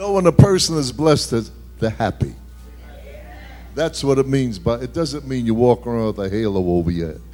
know, when a person is blessed, they're happy. That's what it means, but it doesn't mean you walk around with a halo over your head.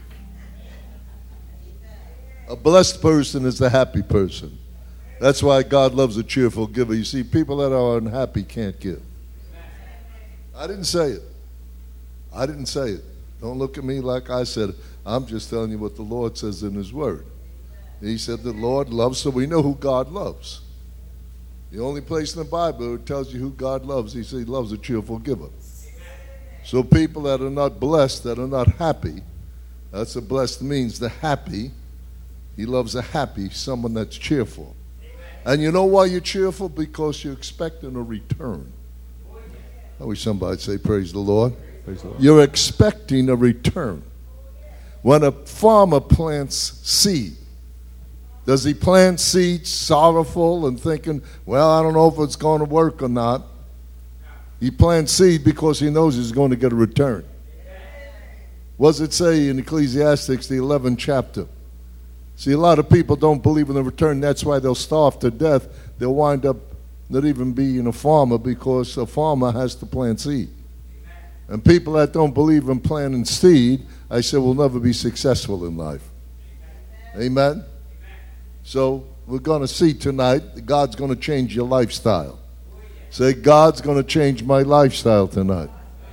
A blessed person is a happy person. That's why God loves a cheerful giver. You see, people that are unhappy can't give. I didn't say it. I didn't say it. Don't look at me like I said it. I'm just telling you what the Lord says in His Word. He said the Lord loves, so we know who God loves. The only place in the Bible it tells you who God loves, He said He loves a cheerful giver. So people that are not blessed, that are not happy, that's what blessed means. The happy, He loves a happy, someone that's cheerful. And you know why you're cheerful? Because you're expecting a return. I wish somebody say, praise the Lord. Praise the Lord. You're expecting a return. When a farmer plants seed, does he plant seeds sorrowful and thinking, well, I don't know if it's going to work or not? He plants seed because he knows he's going to get a return. What does it say in Ecclesiastes, the 11th chapter? See, a lot of people don't believe in the return. That's why they'll starve to death. They'll wind up not even being a farmer because a farmer has to plant seed. And people that don't believe in planting seed, I said, will never be successful in life. Amen? So we're going to see tonight that God's going to change your lifestyle. Say, God's going to change my lifestyle tonight.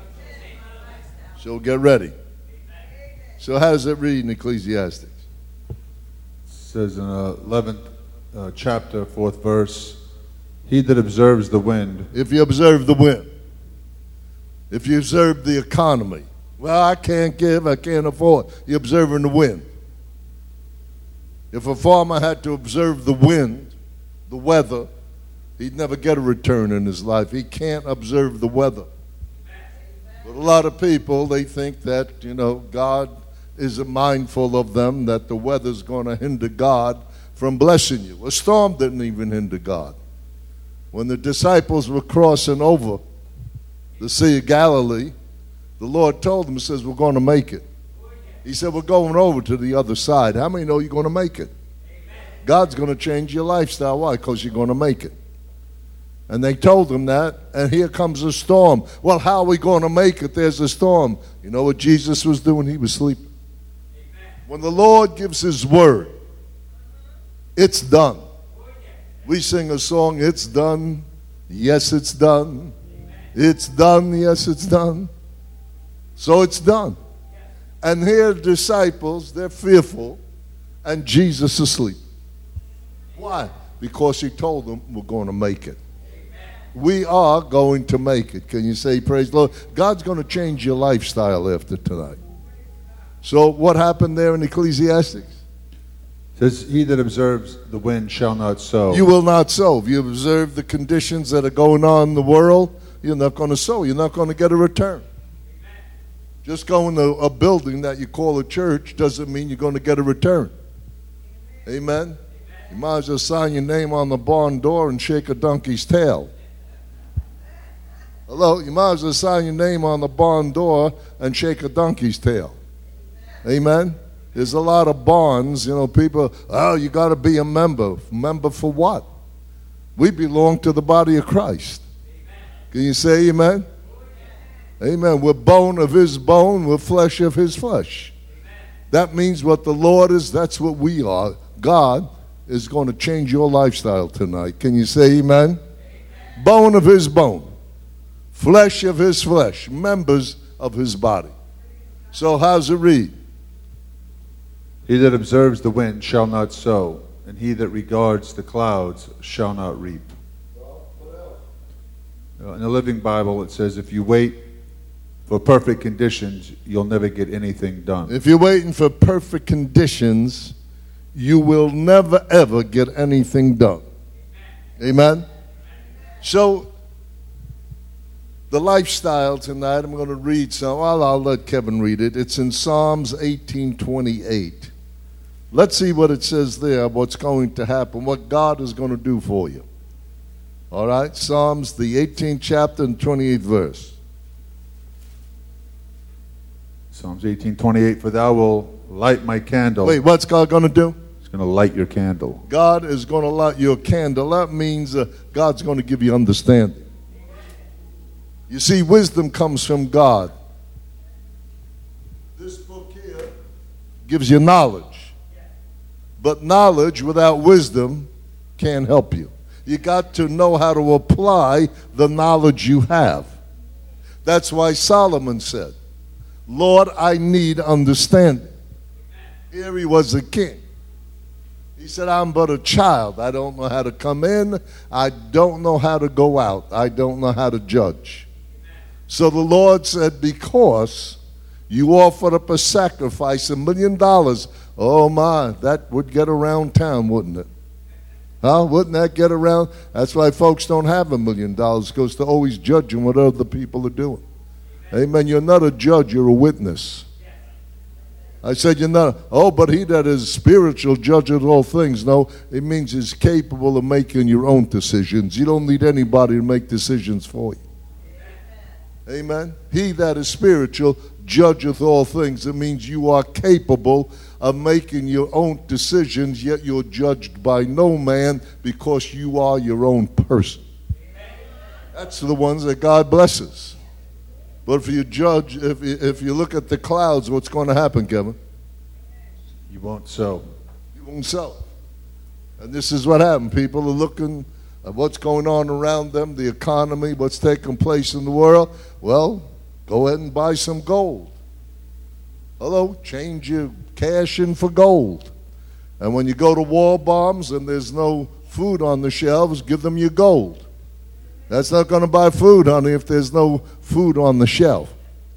So get ready. So how does it read in Ecclesiastes? It says in 11th chapter, 4th verse, he that observes the wind. If you observe the wind, if you observe the economy, well, I can't give, I can't afford. You're observing the wind. If a farmer had to observe the wind, the weather, he'd never get a return in his life. He can't observe the weather. But a lot of people, they think that, God isn't mindful of them, that the weather's going to hinder God from blessing you. A storm didn't even hinder God. When the disciples were crossing over the Sea of Galilee, the Lord told them, He says, we're going to make it. He said, we're going over to the other side. How many know you're going to make it? God's going to change your lifestyle. Why? Because you're going to make it. And they told him that, and here comes a storm. Well, how are we going to make it? There's a storm. You know what Jesus was doing? He was sleeping. When the Lord gives His word, it's done. We sing a song, it's done, yes, it's done. It's done, yes, it's done. So it's done. And here disciples, they're fearful, and Jesus asleep. Why? Because He told them we're going to make it. We are going to make it. Can you say praise the Lord? God's going to change your lifestyle after tonight. So what happened there in Ecclesiastes? It says, he that observes the wind shall not sow. You will not sow. If you observe the conditions that are going on in the world, you're not going to sow. You're not going to get a return. Just going to a building that you call a church doesn't mean you're going to get a return. Amen? You might as well sign your name on the barn door and shake a donkey's tail. Hello? You might as well sign your name on the barn door and shake a donkey's tail. Amen? There's a lot of barns, people, you got to be a member. Member for what? We belong to the body of Christ. Can you say amen? Amen. We're bone of His bone, we're flesh of His flesh. That means what the Lord is, that's what we are. God is going to change your lifestyle tonight. Can you say amen? Bone of His bone, flesh of His flesh, members of His body. So how's it read? He that observes the wind shall not sow, and he that regards the clouds shall not reap. In the Living Bible, it says, if you wait for perfect conditions, you'll never get anything done. If you're waiting for perfect conditions, you will never, ever get anything done. Amen? So, the lifestyle tonight, I'm going to read some. Well, I'll let Kevin read it. It's in Psalms 18:28. Let's see what it says there, what's going to happen, what God is going to do for you. All right? Psalms, the 18th chapter and 28th verse. Psalms 18:28, for thou will light my candle. Wait, what's God going to do? He's going to light your candle. God is going to light your candle. That means God's going to give you understanding. You see, wisdom comes from God. This book here gives you knowledge. But knowledge without wisdom can't help you. You got to know how to apply the knowledge you have. That's why Solomon said, Lord, I need understanding. Here he was a king. He said, I'm but a child. I don't know how to come in. I don't know how to go out. I don't know how to judge. So the Lord said, because you offered up a sacrifice, $1 million, oh my, that would get around town, wouldn't it? Huh? Wouldn't that get around? That's why folks don't have $1 million, because they're always judging what other people are doing. Amen. You're not a judge, you're a witness. I said, you're not, oh, but he that is spiritual judges all things. No, it means he's capable of making your own decisions. You don't need anybody to make decisions for you. Amen. He that is spiritual judgeth all things. It means you are capable of making your own decisions, yet you're judged by no man because you are your own person. That's the ones that God blesses. But if you judge, if you look at the clouds, what's going to happen, Kevin? You won't sow. You won't sow. And this is what happened. People are looking at what's going on around them, the economy, what's taking place in the world. Well, go ahead and buy some gold. Hello, change your cash in for gold. And when you go to Wall Bombs and there's no food on the shelves, give them your gold. That's not going to buy food, honey, if there's no food on the shelf.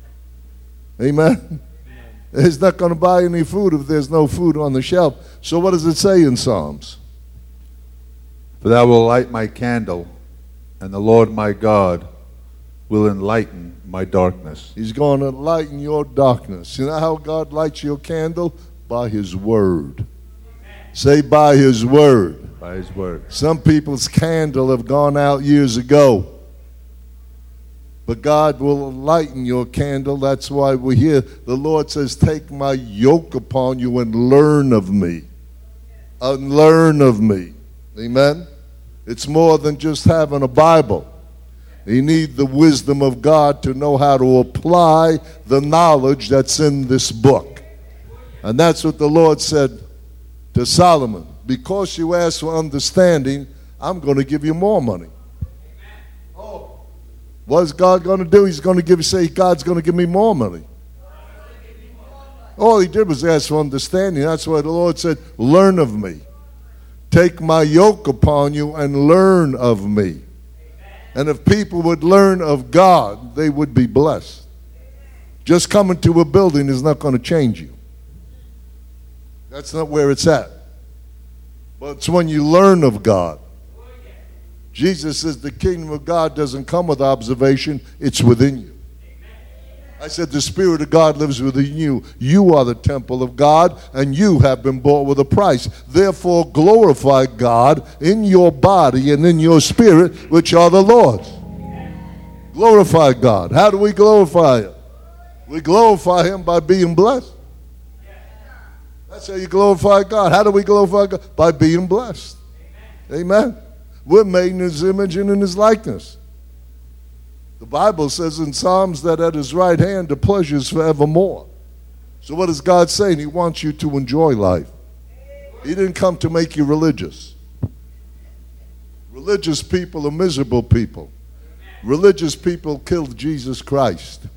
Amen? It's not going to buy any food if there's no food on the shelf. So what does it say in Psalms? For thou wilt light my candle, and the Lord my God will enlighten my darkness. He's going to lighten your darkness. You know how God lights your candle? By his word. Say, by his word. By his word. Some people's candle have gone out years ago. But God will lighten your candle. That's why we're here. The Lord says, take my yoke upon you and learn of me. And learn of me. Amen? It's more than just having a Bible. You need the wisdom of God to know how to apply the knowledge that's in this book. And that's what the Lord said to Solomon. Because you asked for understanding, I'm going to give you more money. Oh, what's God going to do? He's going to say, God's going to give me more money. All he did was ask for understanding. That's why the Lord said, learn of me. Take my yoke upon you and learn of me. And if people would learn of God, they would be blessed. Just coming to a building is not going to change you. That's not where it's at. But it's when you learn of God. Jesus says the kingdom of God doesn't come with observation, it's within you. I said the Spirit of God lives within you. You are the temple of God, and you have been bought with a price. Therefore, glorify God in your body and in your spirit, which are the Lord's. Glorify God. How do we glorify Him? We glorify Him by being blessed. That's how you glorify God. How do we glorify God? By being blessed. Amen. We're made in His image and in His likeness. The Bible says in Psalms that at His right hand are pleasures forevermore. So what is God saying? He wants you to enjoy life. He didn't come to make you religious. Religious people are miserable people. Religious people killed Jesus Christ.